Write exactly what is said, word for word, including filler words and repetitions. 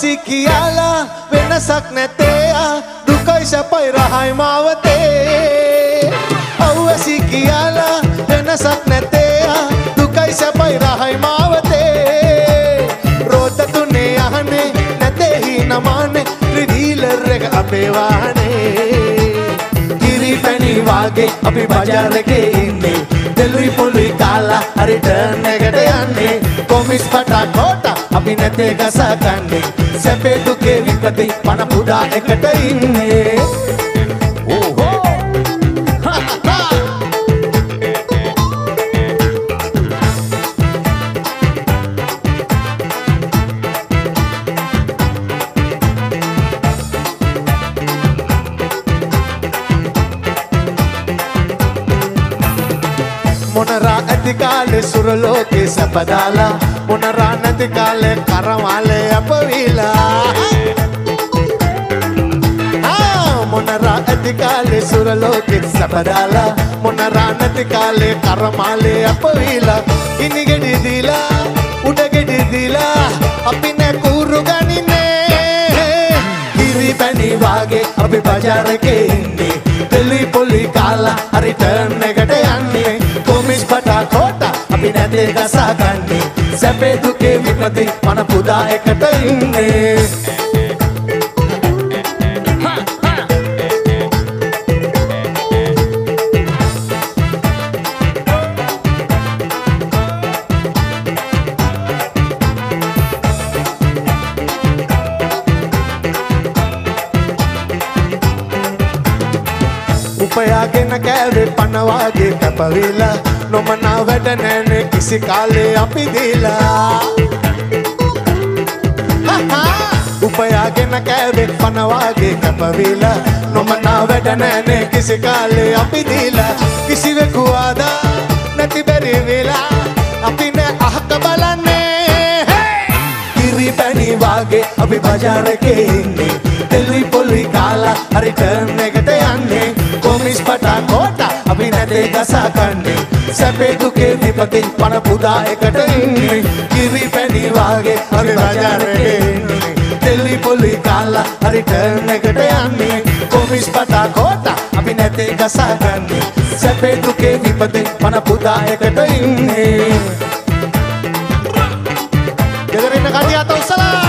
අවැසි කියලා වෙනසක් නැතේ දුකයි සැපයි රහයි මාවතේ අවැසි කියලා වෙනසක් නැතේ දුකයි සැපයි රහයි මාවතේ රෝද තුනේ යහනේ නැතේ හිනමානේ ත්‍රිදීලර් එක අපේ වාහනේ කිරි පැණි වාගේ අපි බජාර් එකේ ඉන්නේ දෙලුයි පොලුයි කාලා හරි ටර්න් එකට යන්නේ කොමිස් පටා කොටා අපි නැතේ ගසකන්නේ සැපේ දුකේ විපතේ පණ පුඩා එකට ඉන්නේ ඕහෝ මොනරා ඇති කාලේ සුරලෝකේ සැපදාලා මොනරා නැති කාලේ කරමාලේ අපවිලා ආ මොනරා ඇති කාලේ සුරලෝකේ සැපදාලා මොනරා නැති කාලේ කරමාලේ අපවිලා ඉනි ගෙඩි දීලා උඩ ගෙඩි දීලා අපි නේ කුරු ගනින්නේ කිරි පැණි වාගේ අපි බජාර් එකේ ඉන්නේ දෙලි පොලි කාලා හරි ටර්න් එකට යන්නේ කොමිස් පටා කොටා අපි නැතේ ගසකන්නේ සැපේ දුකේ විපතේ මන පුදා එකට ඉන්නේ උපයාගෙන කෑවේ පනවාගේ කැපවිලා නොමනා වැඩ නෑනේ කිසි කාලේ අපි දීලා උපයාගෙන කෑවේ පනවාගේ කැපවිලා නොමනා වැඩ නෑනේ කිසි කාලේ අපි දීලා කිසිවෙකු ආදා නැති බැරි වෙලා අපි නෑ අහක බලන්නේ කිරි පැණි වාගේ අපි බජාර් එකේ ඉන්නේ දෙලුයි පොලුයි කාලා හරි ටර්න් එකට යන්නේ කොමිස් පටා කොටා අපි නැතේ ගසකන්නේ සැපේ දුකේ විපතේ පණ පුදා එකට ඉන්නේ කිරි පැණි වාගේ අපි බජාර් එකේ ඉන්නේ දෙලුයි පොලුයි කාලා හරි ටර්න් එකට යන්නේ කොමිස් පටා කොටා අපි නැතේ ගසකන්නේ සැපේ දුකේ විපතේ පණ පුදා එකට ඉන්නේ ගෙදර ඉන්න කට්ටිය අත උස්සලා